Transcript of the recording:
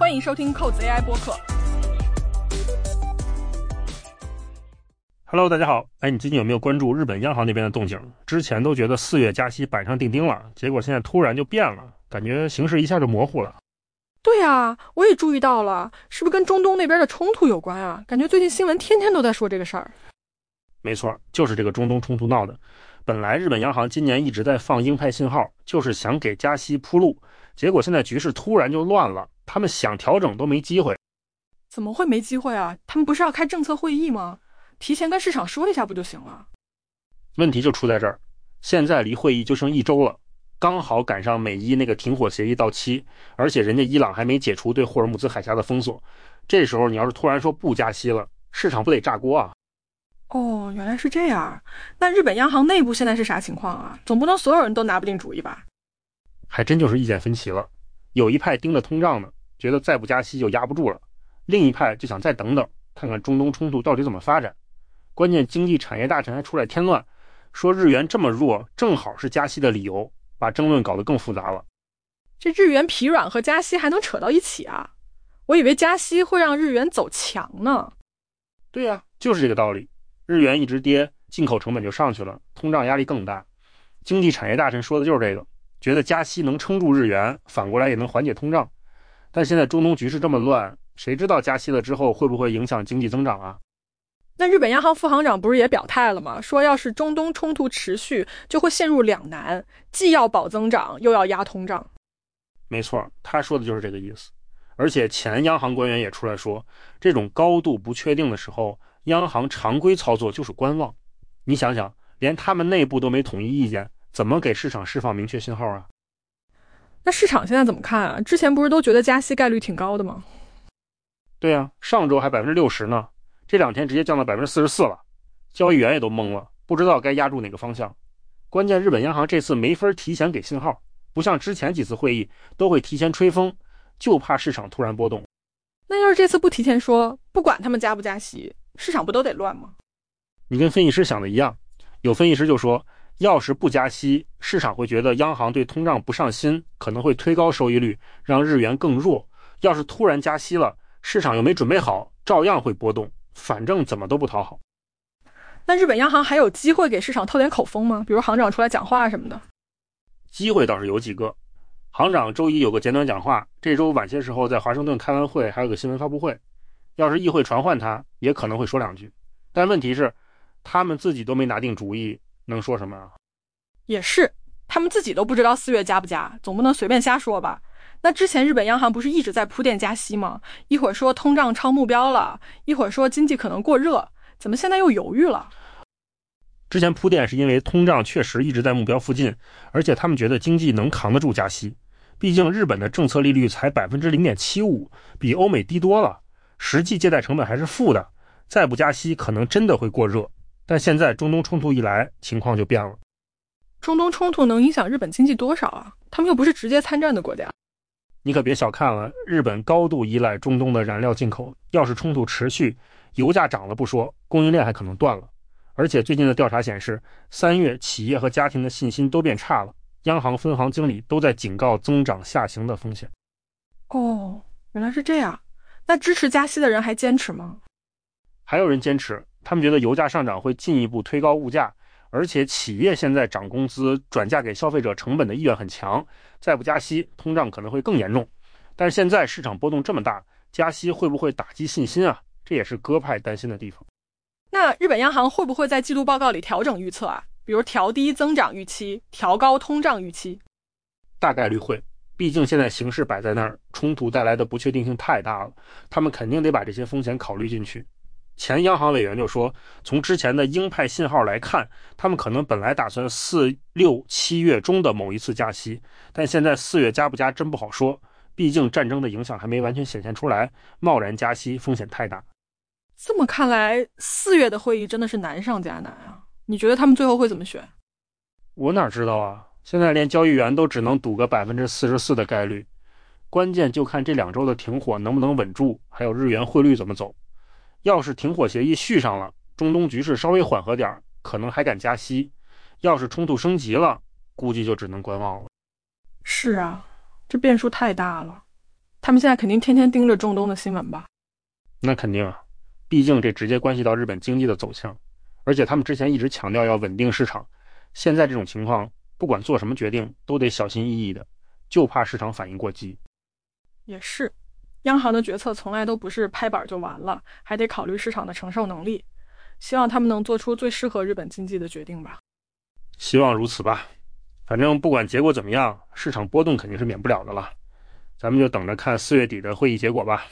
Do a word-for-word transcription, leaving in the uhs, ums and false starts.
欢迎收听扣子 A I 播客。 Hello， 大家好。哎，你最近有没有关注日本央行那边的动静？之前都觉得四月加息板上钉钉了，结果现在突然就变了，感觉形势一下就模糊了。 对啊，我也注意到了，是不是跟中东那边的冲突有关啊？感觉最近新闻天天都在说这个事儿。 没错，就是这个中东冲突闹的。本来日本央行今年一直在放鹰派信号，就是想给加息铺路，结果现在局势突然就乱了，他们想调整都没机会。 怎么会没机会啊？他们不是要开政策会议吗？提前跟市场说一下不就行了？ 问题就出在这儿，现在离会议就剩一周了，刚好赶上美伊那个停火协议到期，而且人家伊朗还没解除对霍尔木兹海峡的封锁。这时候你要是突然说不加息了，市场不得炸锅啊？ 哦，原来是这样。那日本央行内部现在是啥情况啊？总不能所有人都拿不定主意吧？ 还真就是意见分歧了。有一派盯着通胀呢，觉得再不加息就压不住了；另一派就想再等等，看看中东冲突到底怎么发展。关键经济产业大臣还出来添乱，说日元这么弱正好是加息的理由，把争论搞得更复杂了。 这日元疲软和加息还能扯到一起啊？我以为加息会让日元走强呢。 对呀、啊，就是这个道理。日元一直跌，进口成本就上去了，通胀压力更大。经济产业大臣说的就是这个，觉得加息能撑住日元，反过来也能缓解通胀。但现在中东局势这么乱，谁知道加息了之后会不会影响经济增长啊？ 那日本央行副行长不是也表态了吗？说要是中东冲突持续，就会陷入两难，既要保增长，又要压通胀。 没错，他说的就是这个意思。而且前央行官员也出来说，这种高度不确定的时候，央行常规操作就是观望。你想想，连他们内部都没统一意见，怎么给市场释放明确信号啊？ 那市场现在怎么看啊？之前不是都觉得加息概率挺高的吗？ 对啊，上周还 百分之六十 呢，这两天直接降到 百分之四十四 了，交易员也都懵了，不知道该压住哪个方向。关键日本央行这次没法提前给信号，不像之前几次会议都会提前吹风，就怕市场突然波动。 那要是这次不提前说，不管他们加不加息，市场不都得乱吗？ 你跟分析师想的一样，有分析师就说，要是不加息，市场会觉得央行对通胀不上心，可能会推高收益率，让日元更弱。要是突然加息了，市场又没准备好，照样会波动，反正怎么都不讨好。 那日本央行还有机会给市场透点口风吗？比如行长出来讲话什么的。 机会倒是有几个。行长周一有个简短讲话，这周晚些时候在华盛顿开完会，还有个新闻发布会。要是议会传唤他，也可能会说两句。但问题是，他们自己都没拿定主意，能说什么啊？ 也是，他们自己都不知道四月加不加，总不能随便瞎说吧？那之前日本央行不是一直在铺垫加息吗？一会儿说通胀超目标了，一会儿说经济可能过热，怎么现在又犹豫了？ 之前铺垫是因为通胀确实一直在目标附近，而且他们觉得经济能扛得住加息。毕竟日本的政策利率才 百分之零点七五， 比欧美低多了，实际借贷成本还是负的，再不加息可能真的会过热。但现在中东冲突一来，情况就变了。 中东冲突能影响日本经济多少啊？他们又不是直接参战的国家。 你可别小看了，日本高度依赖中东的燃料进口，要是冲突持续，油价涨了不说，供应链还可能断了。而且最近的调查显示，三月企业和家庭的信心都变差了，央行分行经理都在警告增长下行的风险。 哦，原来是这样。那支持加息的人还坚持吗？ 还有人坚持，他们觉得油价上涨会进一步推高物价，而且企业现在涨工资转嫁给消费者成本的意愿很强，再不加息，通胀可能会更严重。但是现在市场波动这么大，加息会不会打击信心啊？这也是鸽派担心的地方。 那日本央行会不会在季度报告里调整预测啊？比如调低增长预期，调高通胀预期？ 大概率会，毕竟现在形势摆在那儿，冲突带来的不确定性太大了，他们肯定得把这些风险考虑进去。前央行委员就说，从之前的鹰派信号来看，他们可能本来打算四六七月中的某一次加息，但现在四月加不加真不好说，毕竟战争的影响还没完全显现出来，贸然加息风险太大。 这么看来，四月的会议真的是难上加难啊！你觉得他们最后会怎么选？ 我哪知道啊？现在连交易员都只能赌个 百分之四十四 的概率，关键就看这两周的停火能不能稳住，还有日元汇率怎么走。要是停火协议续上了，中东局势稍微缓和点，可能还敢加息；要是冲突升级了，估计就只能观望了。 是啊，这变数太大了。 他们现在肯定天天盯着中东的新闻吧？ 那肯定啊，毕竟这直接关系到日本经济的走向，而且他们之前一直强调要稳定市场，现在这种情况，不管做什么决定都得小心翼翼的，就怕市场反应过激。 也是，央行的决策从来都不是拍板就完了，还得考虑市场的承受能力。希望他们能做出最适合日本经济的决定吧。 希望如此吧。反正不管结果怎么样，市场波动肯定是免不了的了。咱们就等着看四月底的会议结果吧。